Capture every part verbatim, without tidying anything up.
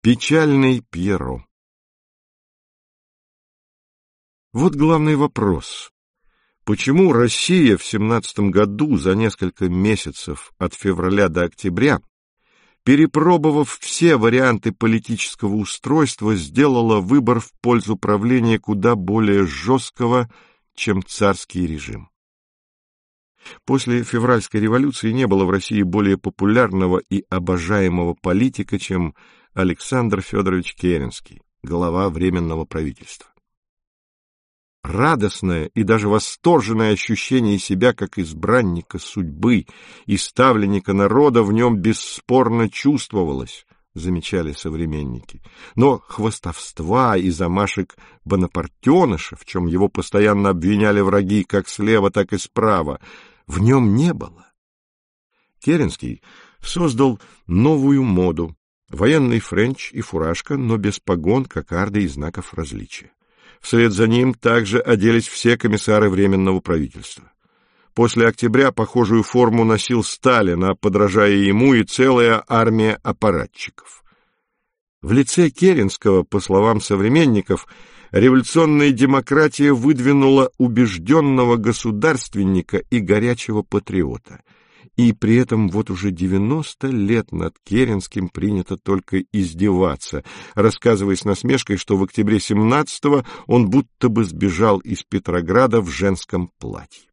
Печальный Пьеро. Вот главный вопрос. Почему Россия в семнадцатом году за несколько месяцев от февраля до октября, перепробовав все варианты политического устройства, сделала выбор в пользу правления куда более жесткого, чем царский режим? После февральской революции не было в России более популярного и обожаемого политика, чем Александр Федорович Керенский, глава Временного правительства. Радостное и даже восторженное ощущение себя как избранника судьбы и ставленника народа в нем бесспорно чувствовалось, замечали современники. Но хвастовства и замашек бонапартеныша, в чем его постоянно обвиняли враги как слева, так и справа, в нем не было. Керенский создал новую моду: военный френч и фуражка, но без погон, кокарды и знаков различия. Вслед за ним также оделись все комиссары Временного правительства. После октября похожую форму носил Сталин, а подражая ему и целая армия аппаратчиков. В лице Керенского, по словам современников, революционная демократия выдвинула убежденного государственника и горячего патриота. И при этом вот уже девяносто лет над Керенским принято только издеваться, рассказывая с насмешкой, что в октябре семнадцатого он будто бы сбежал из Петрограда в женском платье.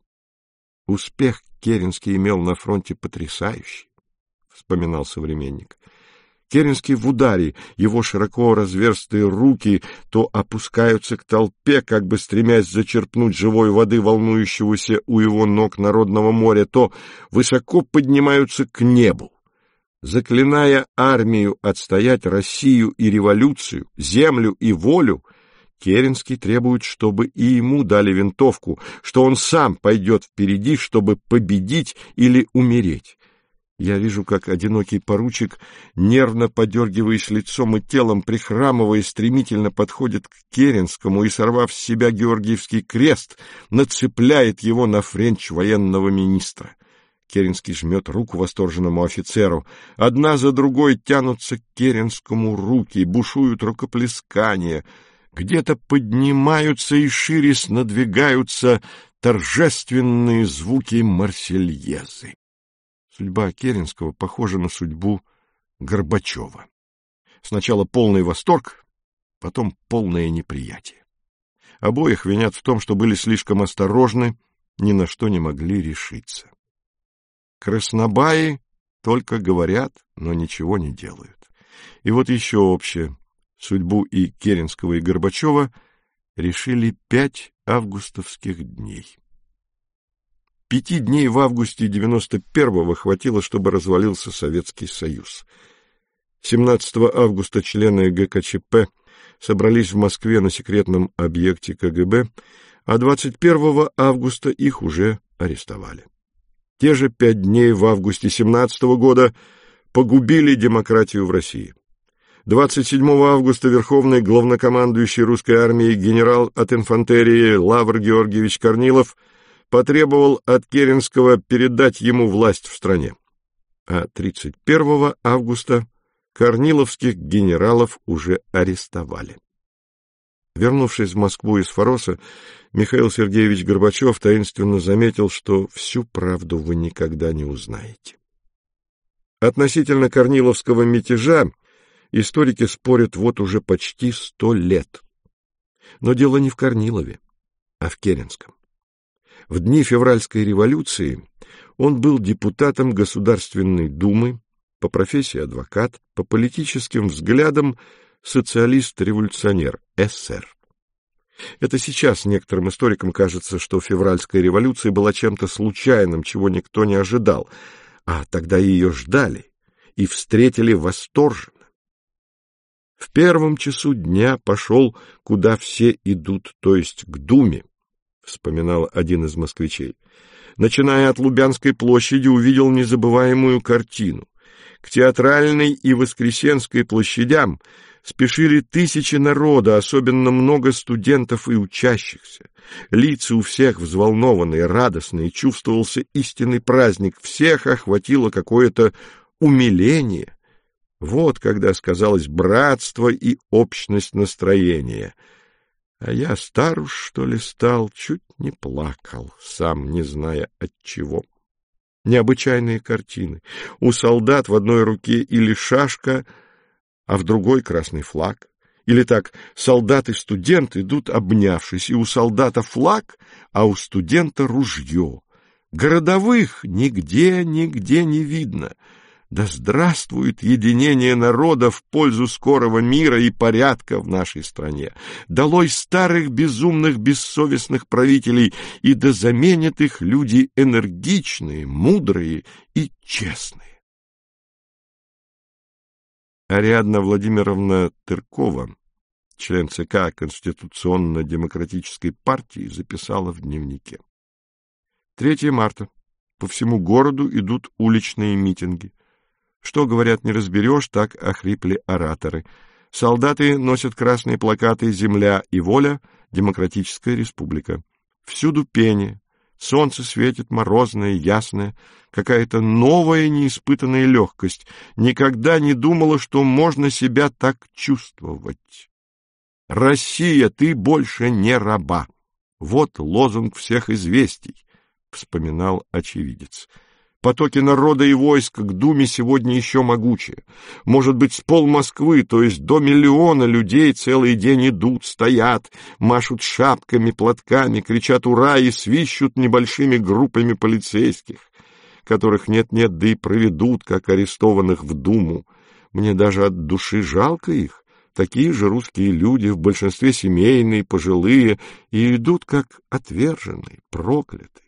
Успех Керенский имел на фронте потрясающий, вспоминал современник. Керенский в ударе, его широко разверстые руки то опускаются к толпе, как бы стремясь зачерпнуть живой воды волнующегося у его ног народного моря, то высоко поднимаются к небу. Заклиная армию отстоять Россию и революцию, землю и волю, Керенский требует, чтобы и ему дали винтовку, что он сам пойдет впереди, чтобы победить или умереть. Я вижу, как одинокий поручик, нервно подергиваясь лицом и телом, прихрамывая, стремительно подходит к Керенскому и, сорвав с себя Георгиевский крест, нацепляет его на френч военного министра. Керенский жмет руку восторженному офицеру. Одна за другой тянутся к Керенскому руки, бушуют рукоплескания. Где-то поднимаются и ширясь надвигаются торжественные звуки Марсельезы. Судьба Керенского похожа на судьбу Горбачева. Сначала полный восторг, потом полное неприятие. Обоих винят в том, что были слишком осторожны, ни на что не могли решиться. Краснобаи только говорят, но ничего не делают. И вот еще общее. Судьбу и Керенского, и Горбачева решили пять августовских дней. Пяти дней в августе девяносто первого хватило, чтобы развалился Советский Союз. семнадцатого августа члены ГКЧП собрались в Москве на секретном объекте КГБ, а двадцать первого августа их уже арестовали. Те же пять дней в августе семнадцатого года погубили демократию в России. двадцать седьмого августа верховный главнокомандующий русской армией генерал от инфантерии Лавр Георгиевич Корнилов потребовал от Керенского передать ему власть в стране. А тридцать первого августа корниловских генералов уже арестовали. Вернувшись в Москву из Фороса, Михаил Сергеевич Горбачев таинственно заметил, что всю правду вы никогда не узнаете. Относительно корниловского мятежа историки спорят вот уже почти сто лет. Но дело не в Корнилове, а в Керенском. В дни февральской революции он был депутатом Государственной Думы, по профессии адвокат, по политическим взглядам социалист-революционер, эсер. Это сейчас некоторым историкам кажется, что февральская революция была чем-то случайным, чего никто не ожидал, а тогда ее ждали и встретили восторженно. В первом часу дня пошел, куда все идут, то есть к Думе, вспоминал один из москвичей. Начиная от Лубянской площади, увидел незабываемую картину. К Театральной и Воскресенской площадям спешили тысячи народа, особенно много студентов и учащихся. Лица у всех взволнованные, радостные, чувствовался истинный праздник, всех охватило какое-то умиление. Вот когда сказалось братство и общность настроения. А я стар уж, что ли, стал, чуть не плакал, сам не зная отчего. Необычайные картины. У солдат в одной руке или шашка, а в другой красный флаг. Или так, солдат и студент идут обнявшись, и у солдата флаг, а у студента ружье. Городовых нигде, нигде не видно. Да здравствует единение народа в пользу скорого мира и порядка в нашей стране! Долой старых безумных бессовестных правителей, и да заменят их люди энергичные, мудрые и честные. Ариадна Владимировна Тыркова, член ЦК Конституционно-демократической партии, записала в дневнике. третьего марта. По всему городу идут уличные митинги. Что, говорят, не разберешь, так охрипли ораторы. Солдаты носят красные плакаты «Земля и воля», «Демократическая республика». Всюду пение, солнце светит морозное, ясное, какая-то новая неиспытанная легкость. Никогда не думала, что можно себя так чувствовать. «Россия, ты больше не раба!» Вот лозунг всех известий, — вспоминал очевидец. Потоки народа и войск к Думе сегодня еще могучие. Может быть, с пол Москвы, то есть до миллиона людей целый день идут, стоят, машут шапками, платками, кричат «Ура!» и свищут небольшими группами полицейских, которых нет-нет, да и проведут, как арестованных, в Думу. Мне даже от души жалко их. Такие же русские люди, в большинстве семейные, пожилые, и идут как отверженные, проклятые.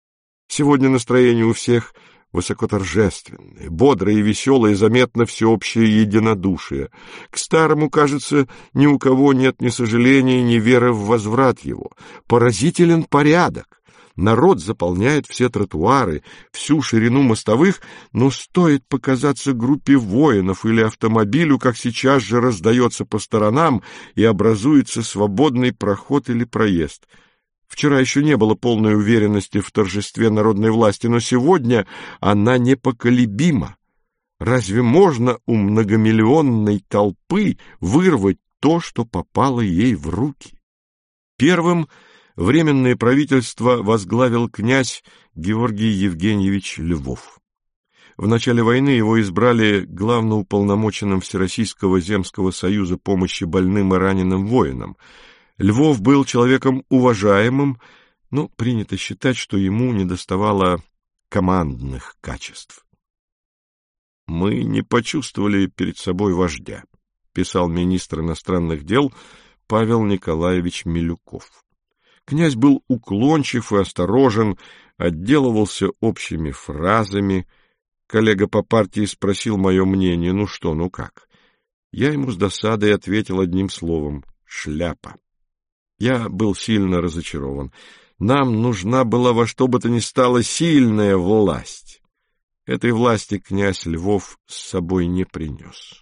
Сегодня настроение у всех высокоторжественное, бодрое и веселое, заметно всеобщее единодушие. К старому, кажется, ни у кого нет ни сожаления, ни веры в возврат его. Поразителен порядок. Народ заполняет все тротуары, всю ширину мостовых, но стоит показаться группе воинов или автомобилю, как сейчас же раздается по сторонам и образуется свободный проход или проезд. Вчера еще не было полной уверенности в торжестве народной власти, но сегодня она непоколебима. Разве можно у многомиллионной толпы вырвать то, что попало ей в руки? Первым Временное правительство возглавил князь Георгий Евгеньевич Львов. В начале войны его избрали главноуполномоченным Всероссийского земского союза помощи больным и раненым воинам. Львов был человеком уважаемым, но принято считать, что ему недоставало командных качеств. «Мы не почувствовали перед собой вождя», — писал министр иностранных дел Павел Николаевич Милюков. Князь был уклончив и осторожен, отделывался общими фразами. Коллега по партии спросил мое мнение: «Ну что, ну как?» Я ему с досадой ответил одним словом: «Шляпа». Я был сильно разочарован. Нам нужна была во что бы то ни стало сильная власть. Этой власти князь Львов с собой не принес.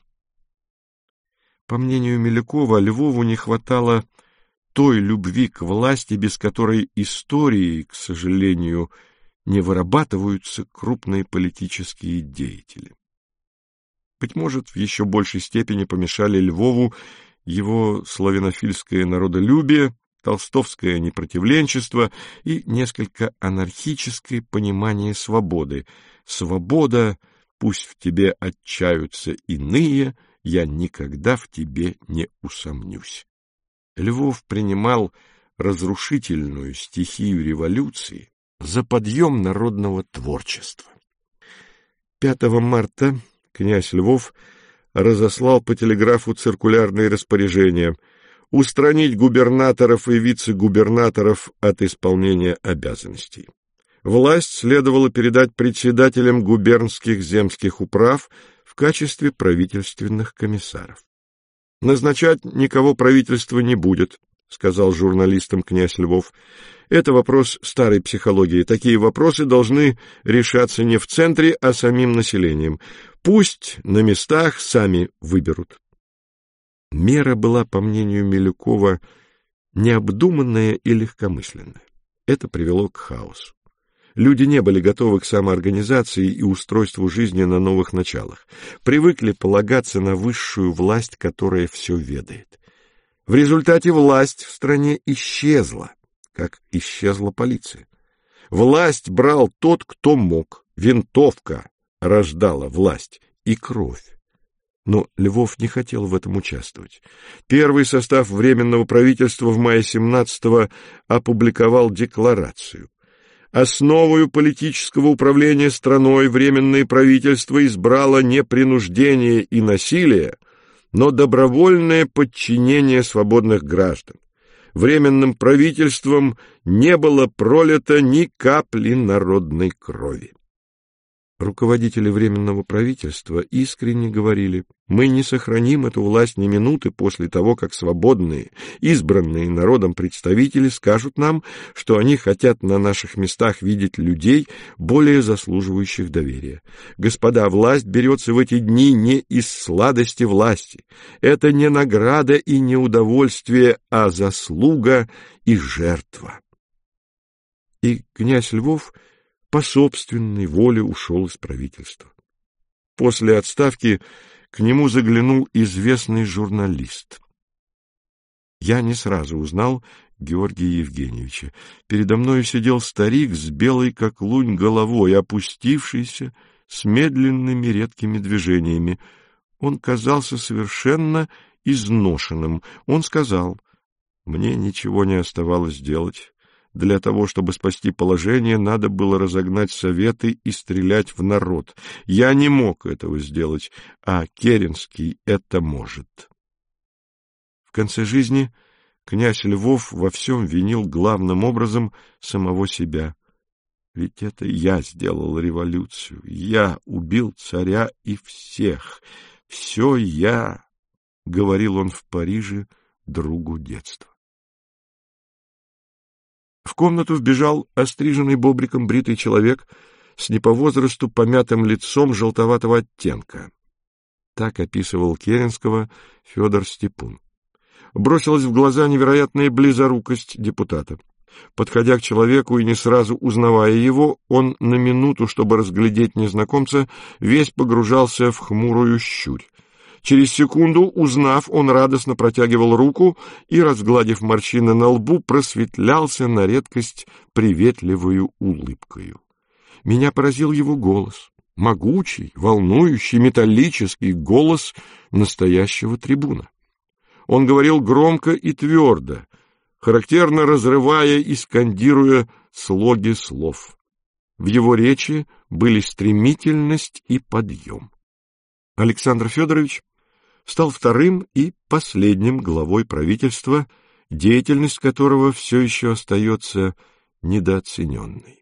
По мнению Милюкова, Львову не хватало той любви к власти, без которой истории, к сожалению, не вырабатываются крупные политические деятели. Быть может, в еще большей степени помешали Львову его славянофильское народолюбие, толстовское непротивленчество и несколько анархическое понимание свободы. «Свобода, пусть в тебе отчаются иные, я никогда в тебе не усомнюсь». Львов принимал разрушительную стихию революции за подъем народного творчества. пятого марта князь Львов разослал по телеграфу циркулярные распоряжения устранить губернаторов и вице-губернаторов от исполнения обязанностей. Власть следовало передать председателям губернских земских управ в качестве правительственных комиссаров. «Назначать никого правительство не будет», — сказал журналистам князь Львов. «Это вопрос старой психологии. Такие вопросы должны решаться не в центре, а самим населением. Пусть на местах сами выберут». Мера была, по мнению Милюкова, необдуманная и легкомысленная. Это привело к хаосу. Люди не были готовы к самоорганизации и устройству жизни на новых началах, привыкли полагаться на высшую власть, которая все ведает. В результате власть в стране исчезла, как исчезла полиция. Власть брал тот, кто мог, винтовка рождала власть и кровь. Но Львов не хотел в этом участвовать. Первый состав Временного правительства в мае семнадцатого опубликовал декларацию. Основою политического управления страной Временное правительство избрало не принуждение и насилие, но добровольное подчинение свободных граждан. Временным правительством не было пролито ни капли народной крови. Руководители Временного правительства искренне говорили: «Мы не сохраним эту власть ни минуты после того, как свободные, избранные народом представители скажут нам, что они хотят на наших местах видеть людей, более заслуживающих доверия. Господа, власть берется в эти дни не из сладости власти. Это не награда и не удовольствие, а заслуга и жертва». И князь Львов по собственной воле ушел из правительства. После отставки к нему заглянул известный журналист. Я не сразу узнал Георгия Евгеньевича. Передо мною сидел старик с белой, как лунь, головой, опустившийся, с медленными редкими движениями. Он казался совершенно изношенным. Он сказал: «Мне ничего не оставалось делать. Для того, чтобы спасти положение, надо было разогнать советы и стрелять в народ. Я не мог этого сделать, а Керенский это может». В конце жизни князь Львов во всем винил главным образом самого себя. «Ведь это я сделал революцию, я убил царя и всех. Все я», — говорил он в Париже другу детства. В комнату вбежал остриженный бобриком бритый человек с не по возрасту помятым лицом желтоватого оттенка. Так описывал Керенского Федор Степун. Бросилась в глаза невероятная близорукость депутата. Подходя к человеку и не сразу узнавая его, он на минуту, чтобы разглядеть незнакомца, весь погружался в хмурую щурь. Через секунду, узнав, он радостно протягивал руку и, разгладив морщины на лбу, просветлялся на редкость приветливою улыбкою. Меня поразил его голос, могучий, волнующий, металлический голос настоящего трибуна. Он говорил громко и твердо, характерно разрывая и скандируя слоги слов. В его речи были стремительность и подъем. Александр Федорович стал вторым и последним главой правительства, деятельность которого все еще остается недооцененной.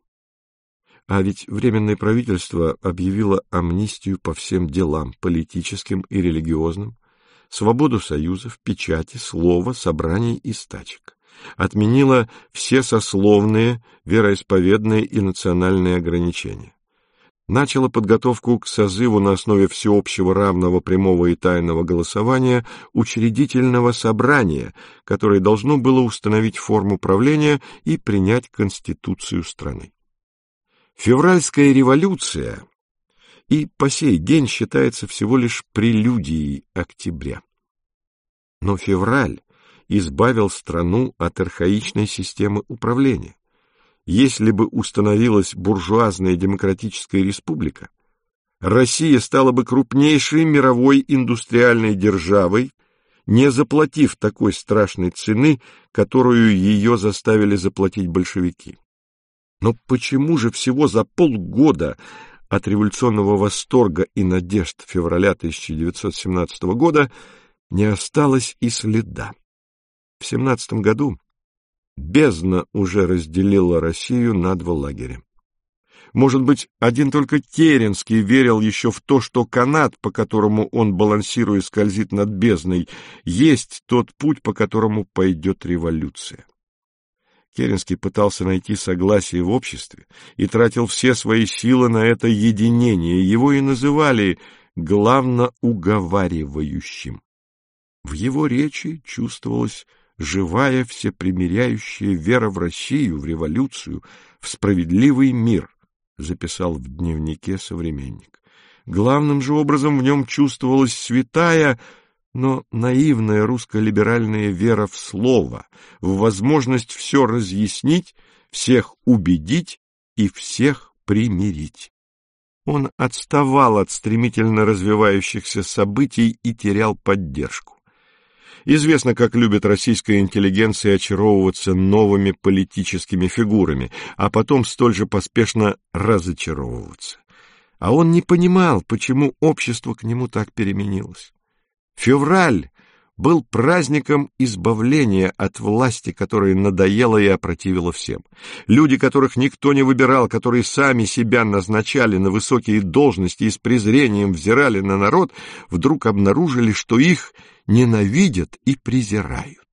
А ведь Временное правительство объявило амнистию по всем делам, политическим и религиозным, свободу союзов, печати, слова, собраний и стачек. Отменило все сословные, вероисповедные и национальные ограничения. Начало подготовку к созыву на основе всеобщего, равного, прямого и тайного голосования учредительного собрания, которое должно было установить форму правления и принять конституцию страны. Февральская революция и по сей день считается всего лишь прелюдией октября. Но февраль избавил страну от архаичной системы управления. Если бы установилась буржуазная демократическая республика, Россия стала бы крупнейшей мировой индустриальной державой, не заплатив такой страшной цены, которую ее заставили заплатить большевики. Но почему же всего за полгода от революционного восторга и надежд февраля тысяча девятьсот семнадцатого года не осталось и следа? В семнадцатом году бездна уже разделила Россию на два лагеря. Может быть, один только Керенский верил еще в то, что канат, по которому он, балансируя, скользит над бездной, есть тот путь, по которому пойдет революция. Керенский пытался найти согласие в обществе и тратил все свои силы на это единение. Его и называли главноуговаривающим. В его речи чувствовалась живая всепримиряющая вера в Россию, в революцию, в справедливый мир, записал в дневнике современник. Главным же образом в нем чувствовалась святая, но наивная русско-либеральная вера в слово, в возможность все разъяснить, всех убедить и всех примирить. Он отставал от стремительно развивающихся событий и терял поддержку. Известно, как любит российская интеллигенция очаровываться новыми политическими фигурами, а потом столь же поспешно разочаровываться. А он не понимал, почему общество к нему так переменилось. Февраль был праздником избавления от власти, которая надоела и опротивила всем. Люди, которых никто не выбирал, которые сами себя назначали на высокие должности и с презрением взирали на народ, вдруг обнаружили, что их ненавидят и презирают.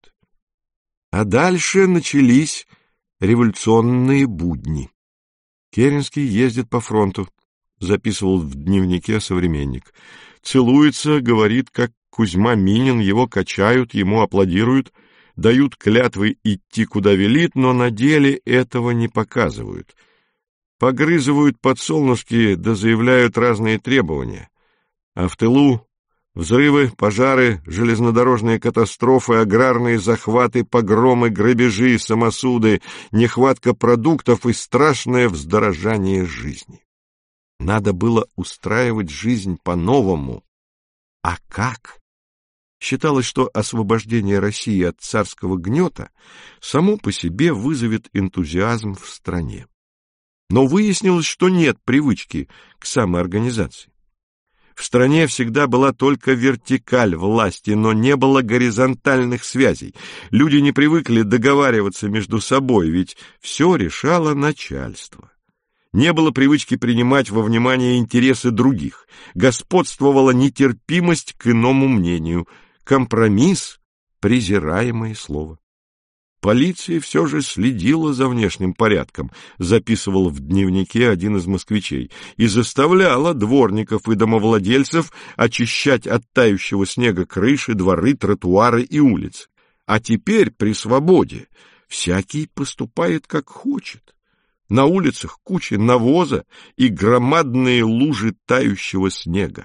А дальше начались революционные будни. Керенский ездит по фронту, записывал в дневнике современник. Целуется, говорит, как Кузьма Минин, его качают, ему аплодируют, дают клятвы идти, куда велит, но на деле этого не показывают. Погрызывают подсолнушки, да заявляют разные требования. А в тылу взрывы, пожары, железнодорожные катастрофы, аграрные захваты, погромы, грабежи, самосуды, нехватка продуктов и страшное вздорожание жизни. Надо было устраивать жизнь по-новому. А как? Считалось, что освобождение России от царского гнета само по себе вызовет энтузиазм в стране. Но выяснилось, что нет привычки к самоорганизации. В стране всегда была только вертикаль власти, но не было горизонтальных связей. Люди не привыкли договариваться между собой, ведь все решало начальство. Не было привычки принимать во внимание интересы других. Господствовала нетерпимость к иному мнению. Компромисс — презираемое слово. Полиция все же следила за внешним порядком, записывал в дневнике один из москвичей, и заставляла дворников и домовладельцев очищать от тающего снега крыши, дворы, тротуары и улицы. А теперь при свободе всякий поступает как хочет. На улицах куча навоза и громадные лужи тающего снега.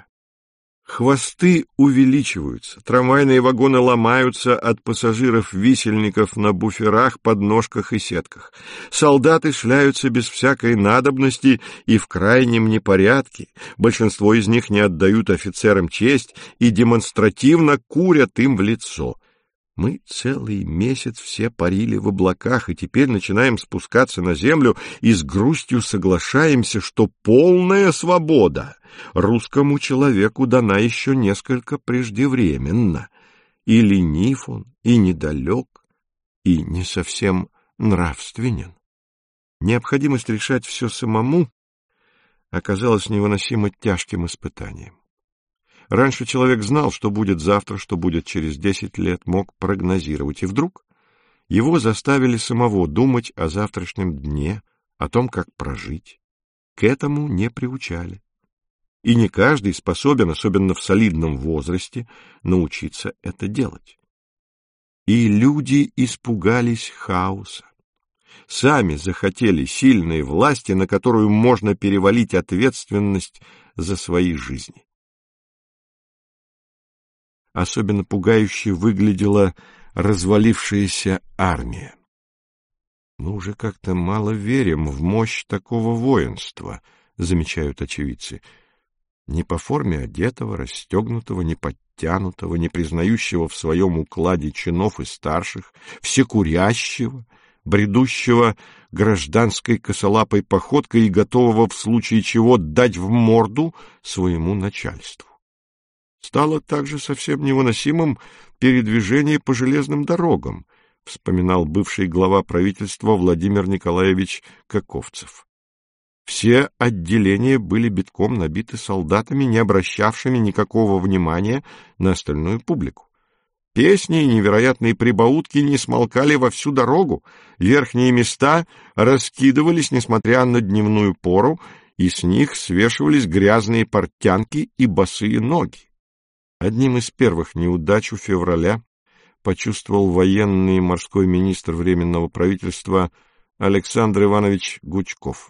Хвосты увеличиваются, трамвайные вагоны ломаются от пассажиров-висельников на буферах, подножках и сетках. Солдаты шляются без всякой надобности и в крайнем непорядке. Большинство из них не отдают офицерам честь и демонстративно курят им в лицо. Мы целый месяц все парили в облаках, и теперь начинаем спускаться на землю и с грустью соглашаемся, что полная свобода русскому человеку дана еще несколько преждевременно. И ленив он, и недалек, и не совсем нравственен. Необходимость решать все самому оказалась невыносимо тяжким испытанием. Раньше человек знал, что будет завтра, что будет через десять лет, мог прогнозировать, и вдруг его заставили самого думать о завтрашнем дне, о том, как прожить. К этому не приучали. И не каждый способен, особенно в солидном возрасте, научиться это делать. И люди испугались хаоса. Сами захотели сильной власти, на которую можно перевалить ответственность за свои жизни. Особенно пугающе выглядела развалившаяся армия. Мы уже как-то мало верим в мощь такого воинства, замечают очевидцы. Не по форме одетого, расстегнутого, не подтянутого, не признающего в своем укладе чинов и старших, всекурящего, бредущего гражданской косолапой походкой и готового в случае чего дать в морду своему начальству. Стало также совсем невыносимым передвижение по железным дорогам, вспоминал бывший глава правительства Владимир Николаевич Каковцев. Все отделения были битком набиты солдатами, не обращавшими никакого внимания на остальную публику. Песни и невероятные прибаутки не смолкали во всю дорогу, верхние места раскидывались, несмотря на дневную пору, и с них свешивались грязные портянки и босые ноги. Одним из первых неудач у февраля почувствовал военный и морской министр Временного правительства Александр Иванович Гучков.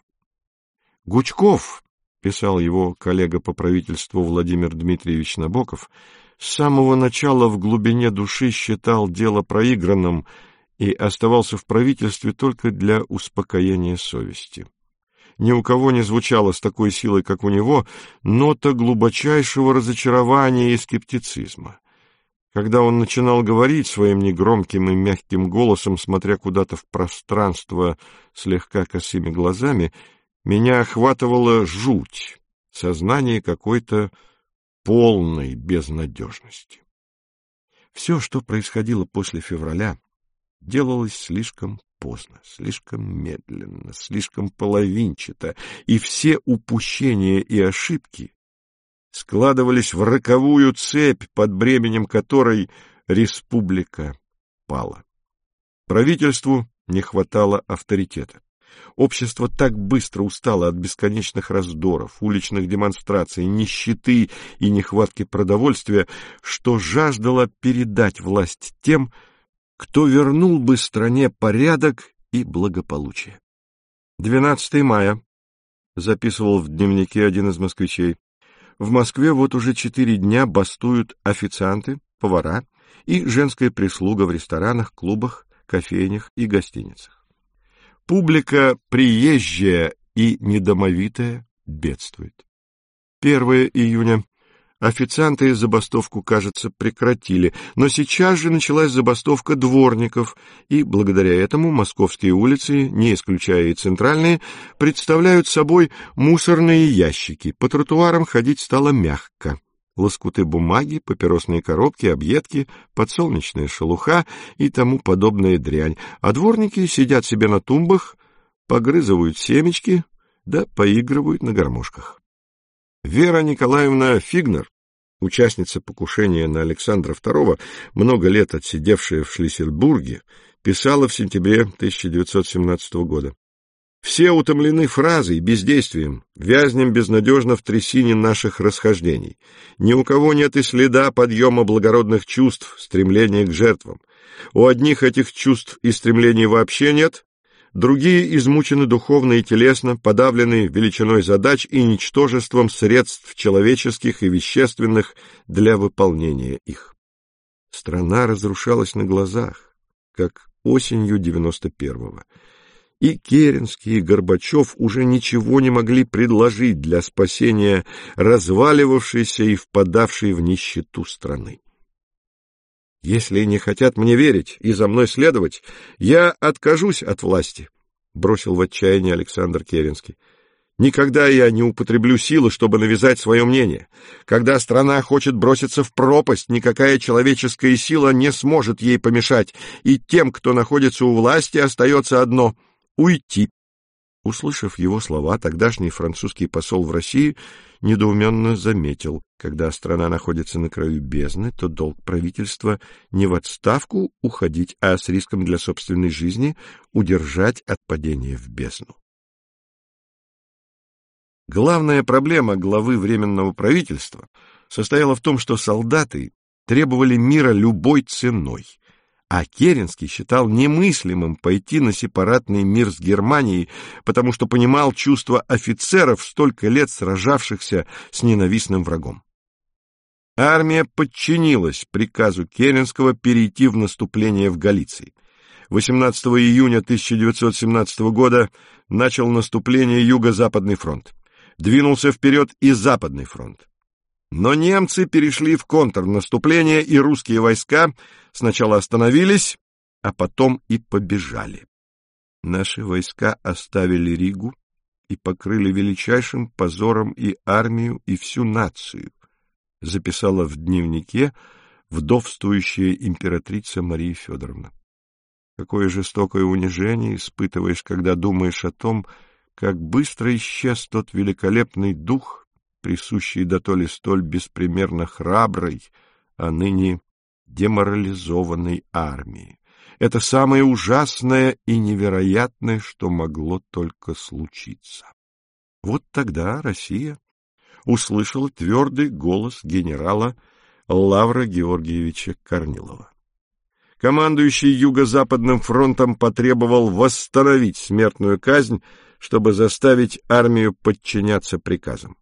Гучков, писал его коллега по правительству Владимир Дмитриевич Набоков, с самого начала в глубине души считал дело проигранным и оставался в правительстве только для успокоения совести. Ни у кого не звучало с такой силой, как у него, нота глубочайшего разочарования и скептицизма. Когда он начинал говорить своим негромким и мягким голосом, смотря куда-то в пространство слегка косыми глазами, меня охватывала жуть, сознание какой-то полной безнадежности. Все, что происходило после февраля, делалось слишком поздно, слишком медленно, слишком половинчато, и все упущения и ошибки складывались в роковую цепь, под бременем которой республика пала. Правительству не хватало авторитета. Общество так быстро устало от бесконечных раздоров, уличных демонстраций, нищеты и нехватки продовольствия, что жаждало передать власть тем, кто вернул бы стране порядок и благополучие. двенадцатого мая, записывал в дневнике один из москвичей, в Москве вот уже четыре дня бастуют официанты, повара и женская прислуга в ресторанах, клубах, кофейнях и гостиницах. Публика приезжая и недомовитая бедствует. первого июня. Официанты забастовку, кажется, прекратили, но сейчас же началась забастовка дворников, и благодаря этому московские улицы, не исключая и центральные, представляют собой мусорные ящики. По тротуарам ходить стало мягко. Лоскуты бумаги, папиросные коробки, объедки, подсолнечная шелуха и тому подобная дрянь, а дворники сидят себе на тумбах, погрызывают семечки, да поигрывают на гармошках. Вера Николаевна Фигнер, участница покушения на Александра второго, много лет отсидевшая в Шлиссельбурге, писала в сентябре тысяча девятьсот семнадцатого года: «Все утомлены фразой, бездействием, вязнем безнадежно в трясине наших расхождений. Ни у кого нет и следа подъема благородных чувств, стремления к жертвам. У одних этих чувств и стремлений вообще нет, другие измучены духовно и телесно, подавлены величиной задач и ничтожеством средств человеческих и вещественных для выполнения их». Страна разрушалась на глазах, как осенью девяносто первого. И Керенский, и Горбачев уже ничего не могли предложить для спасения разваливавшейся и впадавшей в нищету страны. «Если не хотят мне верить и за мной следовать, я откажусь от власти», — бросил в отчаянии Александр Керенский. «Никогда я не употреблю силы, чтобы навязать свое мнение. Когда страна хочет броситься в пропасть, никакая человеческая сила не сможет ей помешать, и тем, кто находится у власти, остается одно — уйти». Услышав его слова, тогдашний французский посол в России недоуменно заметил: когда страна находится на краю бездны, то долг правительства не в отставку уходить, а с риском для собственной жизни удержать от падения в бездну. Главная проблема главы Временного правительства состояла в том, что солдаты требовали мира любой ценой, а Керенский считал немыслимым пойти на сепаратный мир с Германией, потому что понимал чувства офицеров, столько лет сражавшихся с ненавистным врагом. Армия подчинилась приказу Керенского перейти в наступление в Галиции. восемнадцатого июня тысяча девятьсот семнадцатого года начал наступление Юго-Западный фронт. Двинулся вперед и Западный фронт. Но немцы перешли в контрнаступление, и русские войска сначала остановились, а потом и побежали. Наши войска оставили Ригу и покрыли величайшим позором и армию, и всю нацию, записала в дневнике вдовствующая императрица Мария Федоровна. Какое жестокое унижение испытываешь, когда думаешь о том, как быстро исчез тот великолепный дух, присущий дотоле столь беспримерно храброй, а ныне деморализованной армии. Это самое ужасное и невероятное, что могло только случиться. Вот тогда Россия услышала твердый голос генерала Лавра Георгиевича Корнилова. командующий Юго-Западным фронтом потребовал восстановить смертную казнь, чтобы заставить армию подчиняться приказам.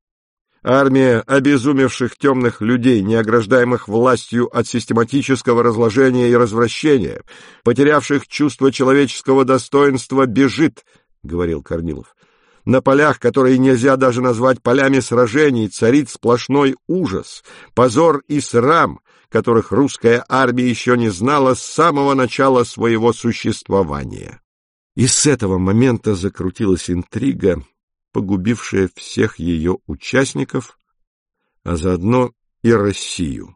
Армия обезумевших темных людей, не ограждаемых властью от систематического разложения и развращения, потерявших чувство человеческого достоинства, бежит, — говорил Корнилов. На полях, которые нельзя даже назвать полями сражений, царит сплошной ужас, позор и срам, которых русская армия еще не знала с самого начала своего существования. И с этого момента закрутилась интрига, погубившая всех ее участников, а заодно и Россию.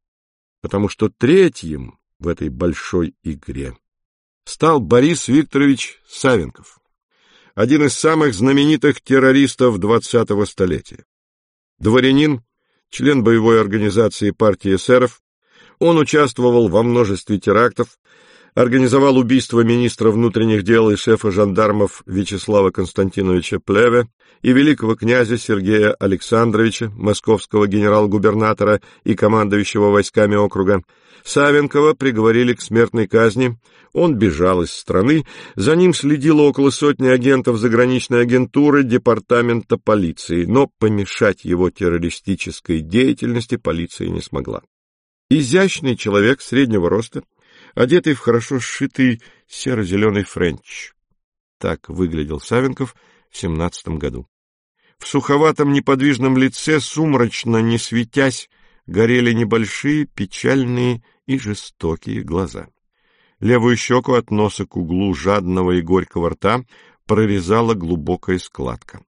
Потому что третьим в этой большой игре стал Борис Викторович Савенков, один из самых знаменитых террористов двадцатого столетия. Дворянин, член боевой организации партии эсеров, он участвовал во множестве терактов, организовал убийство министра внутренних дел и шефа жандармов Вячеслава Константиновича Плеве и великого князя Сергея Александровича, московского генерал-губернатора и командующего войсками округа. Савенкова приговорили к смертной казни, он бежал из страны, за ним следило около сотни агентов заграничной агентуры департамента полиции, но помешать его террористической деятельности полиция не смогла. Изящный человек среднего роста, одетый в хорошо сшитый серо-зеленый френч. Так выглядел Савенков в семнадцатом году. В суховатом неподвижном лице, сумрачно не светясь, горели небольшие, печальные и жестокие глаза. Левую щеку от носа к углу жадного и горького рта прорезала глубокая складка.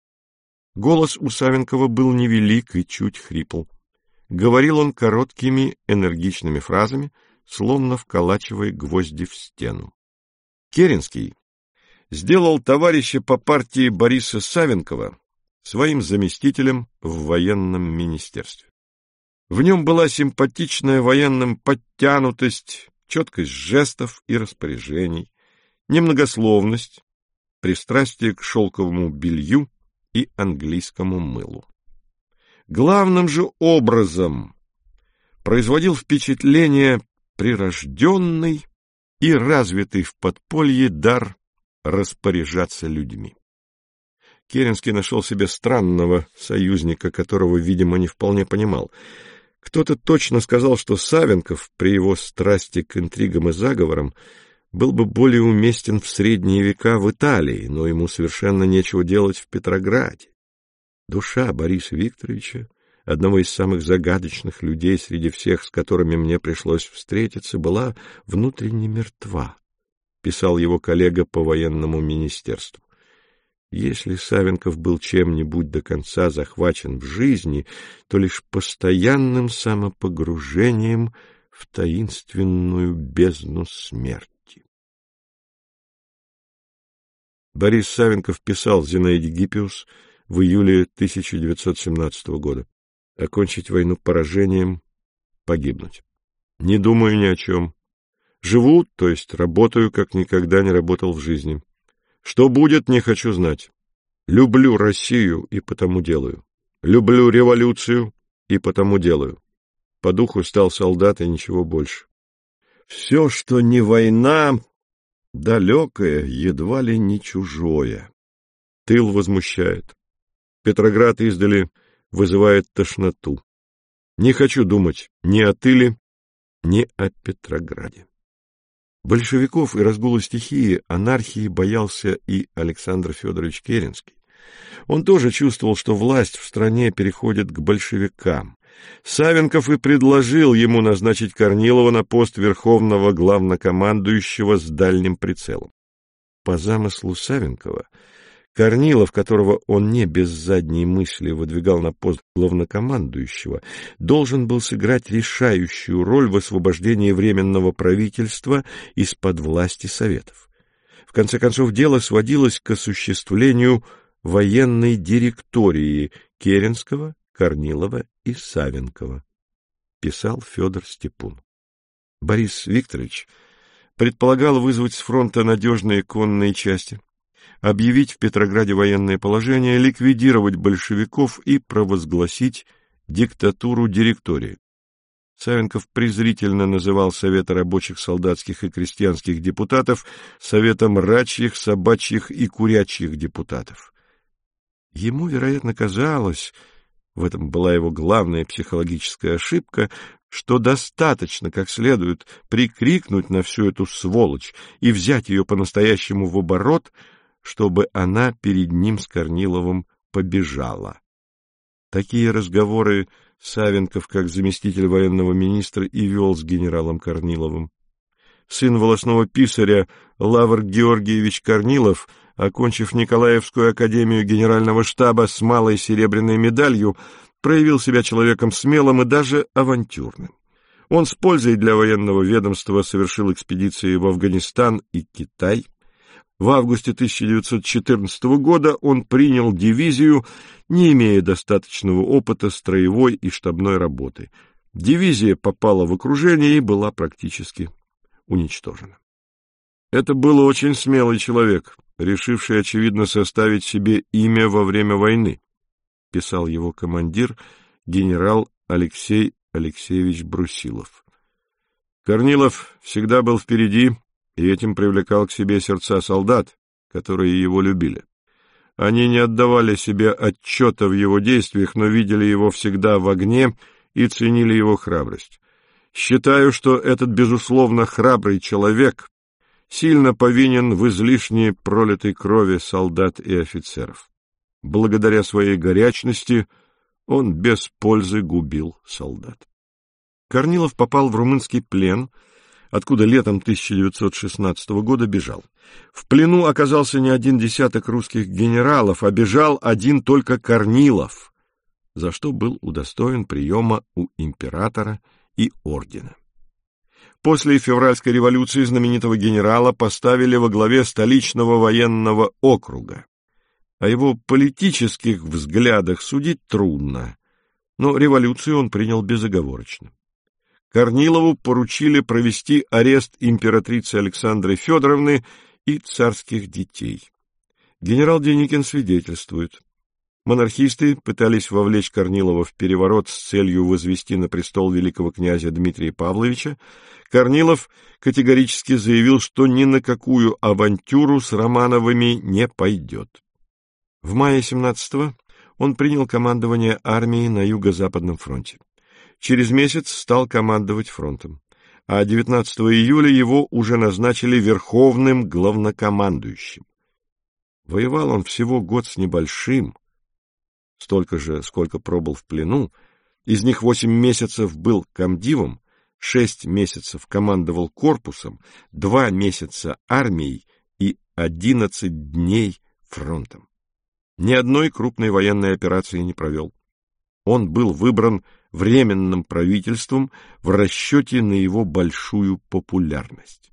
Голос у Савенкова был невелик и чуть хрипл. Говорил он короткими, энергичными фразами, словно вколачивая гвозди в стену. Керенский сделал товарища по партии Бориса Савенкова своим заместителем в военном министерстве. В нем была симпатичная военным подтянутость, четкость жестов и распоряжений, немногословность, пристрастие к шелковому белью и английскому мылу. Главным же образом производил впечатление прирожденный и развитый в подполье дар распоряжаться людьми. Керенский нашел себе странного союзника, которого, видимо, не вполне понимал. Кто-то точно сказал, что Савенков при его страсти к интригам и заговорам был бы более уместен в средние века в Италии, но ему совершенно нечего делать в Петрограде. Душа Бориса Викторовича, одного из самых загадочных людей среди всех, с которыми мне пришлось встретиться, была внутренне мертва, писал его коллега по военному министерству. Если Савенков был чем-нибудь до конца захвачен в жизни, то лишь постоянным самопогружением в таинственную бездну смерти. Борис Савенков писал Зинаиде Гиппиус в июле тысяча девятьсот семнадцатого года: «Окончить войну поражением, погибнуть. Не думаю ни о чем. Живу, то есть работаю, как никогда не работал в жизни. Что будет, не хочу знать. Люблю Россию и потому делаю. Люблю революцию и потому делаю. По духу стал солдат и ничего больше. Все, что не война, далекое, едва ли не чужое. Тыл возмущает. Петроград издали вызывает тошноту. Не хочу думать ни о тыле, ни о Петрограде». Большевиков и разгула стихии, анархии боялся и Александр Федорович Керенский. Он тоже чувствовал, что власть в стране переходит к большевикам. Савенков и предложил ему назначить Корнилова на пост верховного главнокомандующего с дальним прицелом. По замыслу Савенкова, Корнилов, которого он не без задней мысли выдвигал на пост главнокомандующего, должен был сыграть решающую роль в освобождении Временного правительства из-под власти Советов. В конце концов, дело сводилось к осуществлению военной директории Керенского, Корнилова и Савенкова, писал Федор Степун. Борис Викторович предполагал вызвать с фронта надежные конные части, объявить в Петрограде военное положение, ликвидировать большевиков и провозгласить диктатуру директории. Савенков презрительно называл Советы рабочих, солдатских и крестьянских депутатов Советом рачьих, собачьих и курячьих депутатов. Ему, вероятно, казалось, в этом была его главная психологическая ошибка, что достаточно как следует прикрикнуть на всю эту сволочь и взять ее по-настоящему в оборот, чтобы она перед ним с Корниловым побежала. Такие разговоры Савенков, как заместитель военного министра, и вел с генералом Корниловым. Сын волосного писаря Лавр Георгиевич Корнилов, окончив Николаевскую академию генерального штаба с малой серебряной медалью, проявил себя человеком смелым и даже авантюрным. Он с пользой для военного ведомства совершил экспедиции в Афганистан и Китай. В августе тысяча девятьсот четырнадцатого года он принял дивизию, не имея достаточного опыта строевой и штабной работы. Дивизия попала в окружение и была практически уничтожена. Это был очень смелый человек, решивший, очевидно, составить себе имя во время войны, писал его командир, генерал Алексей Алексеевич Брусилов. Корнилов всегда был впереди и этим привлекал к себе сердца солдат, которые его любили. Они не отдавали себе отчета в его действиях, но видели его всегда в огне и ценили его храбрость. Считаю, что этот, безусловно, храбрый человек сильно повинен в излишней пролитой крови солдат и офицеров. Благодаря своей горячности он без пользы губил солдат. Корнилов попал в румынский плен, откуда летом тысяча девятьсот шестнадцатого года бежал. В плену оказался не один десяток русских генералов, а бежал один только Корнилов, за что был удостоен приема у императора и ордена. После февральской революции знаменитого генерала поставили во главе столичного военного округа. О его политических взглядах судить трудно, но революцию он принял безоговорочно. Корнилову поручили провести арест императрицы Александры Федоровны и царских детей. Генерал Деникин свидетельствует. Монархисты пытались вовлечь Корнилова в переворот с целью возвести на престол великого князя Дмитрия Павловича. Корнилов категорически заявил, что ни на какую авантюру с Романовыми не пойдет. В мае семнадцатого он принял командование армией на Юго-Западном фронте. Через месяц стал командовать фронтом, а девятнадцатого июля его уже назначили верховным главнокомандующим. Воевал он всего год с небольшим, столько же, сколько пробыл в плену, из них восемь месяцев был комдивом, шесть месяцев командовал корпусом, два месяца армией и одиннадцать дней фронтом. Ни одной крупной военной операции не провел. Он был выбран Временным правительством в расчете на его большую популярность.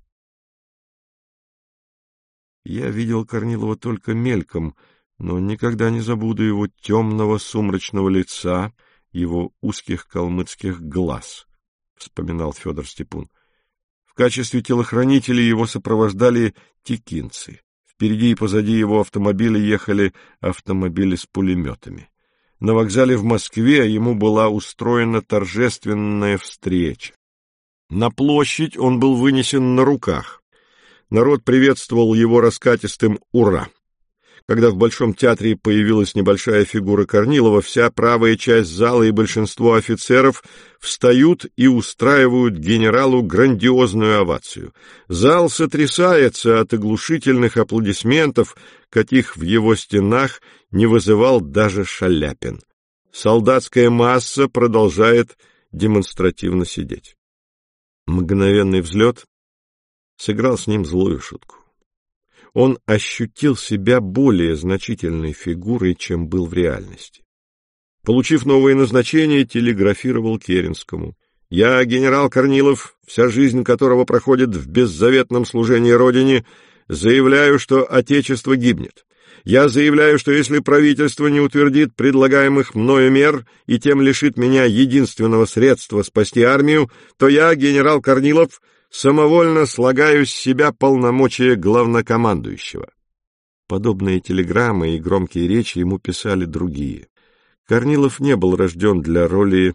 Я видел Корнилова только мельком, но никогда не забуду его темного сумрачного лица, его узких калмыцких глаз, — вспоминал Федор Степун. В качестве телохранителей его сопровождали текинцы. Впереди и позади его автомобиля ехали автомобили с пулеметами. На вокзале в Москве ему была устроена торжественная встреча. На площадь он был вынесен на руках. Народ приветствовал его раскатистым «Ура!». Когда в Большом театре появилась небольшая фигура Корнилова, вся правая часть зала и большинство офицеров встают и устраивают генералу грандиозную овацию. Зал сотрясается от оглушительных аплодисментов, каких в его стенах не вызывал даже Шаляпин. Солдатская масса продолжает демонстративно сидеть. Мгновенный взлет сыграл с ним злую шутку. Он ощутил себя более значительной фигурой, чем был в реальности. Получив новое назначение, телеграфировал Керенскому. «Я, генерал Корнилов, вся жизнь которого проходит в беззаветном служении Родине, заявляю, что Отечество гибнет. Я заявляю, что если правительство не утвердит предлагаемых мною мер и тем лишит меня единственного средства спасти армию, то я, генерал Корнилов, самовольно слагаю с себя полномочия главнокомандующего». Подобные телеграммы и громкие речи ему писали другие. Корнилов не был рожден для роли